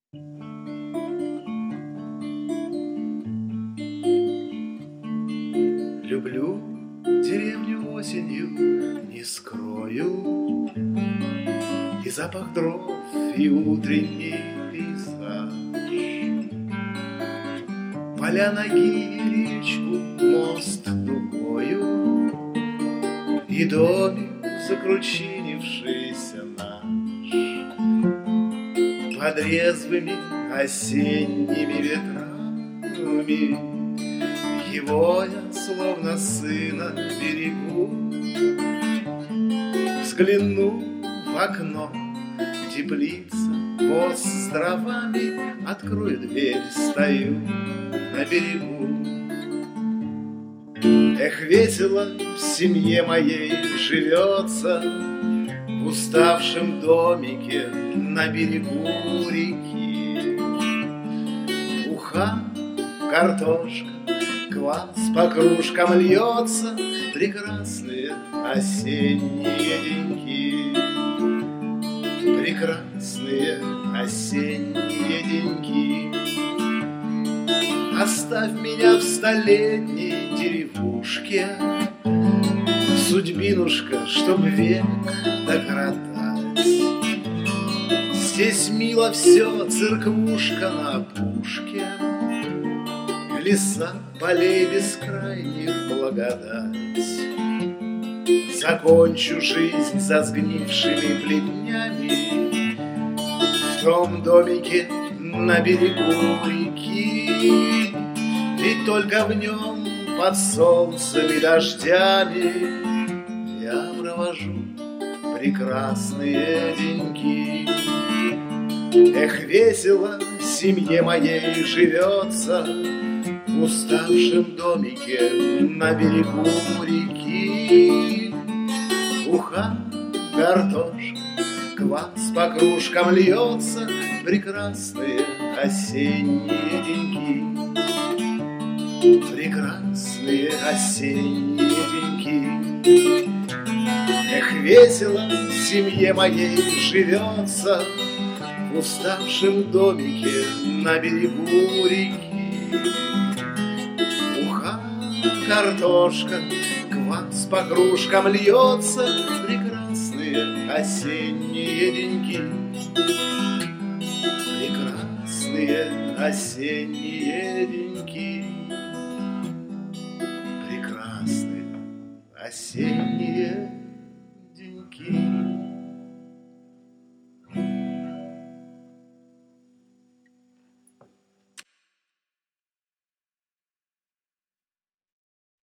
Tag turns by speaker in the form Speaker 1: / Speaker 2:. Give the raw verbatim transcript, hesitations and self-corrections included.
Speaker 1: Люблю деревню осенью, не скрою, и запах дров, и утренний пейзаж. Поля, ноги, речку, мост дугою, и домик, закручинившийся наш. Под резвыми осенними ветрами его я, словно сына, берегу. Взгляну в окно, теплица, воз с дровами, открою дверь, стою на берегу. Эх, весело в семье моей живется, в уставшем домике на берегу реки. Уха, картошка, квас по кружкам льется, прекрасные осенние деньки. Прекрасные осенние деньки. Оставь меня в столетней деревушке, судьбинушка, чтоб век докоротать. Здесь мило все, церквушка на опушке, леса полей бескрайних благодать. Закончу жизнь со сгнившими плетнями в том домике на берегу реки. Ведь только в нем под солнцем и дождями я провожу прекрасные деньки. Эх, весело в семье моей живется, в уставшем домике на берегу реки. Уха, картошка, квас по кружкам льется, прекрасные осенние деньки. Прекрасные осенние деньки. Эх, весело в семье моей живется, в уставшем домике на берегу реки. Уха, картошка, квас по кружкам льется, прекрасные осенние деньки. Прекрасные осенние деньки. Прекрасные осенние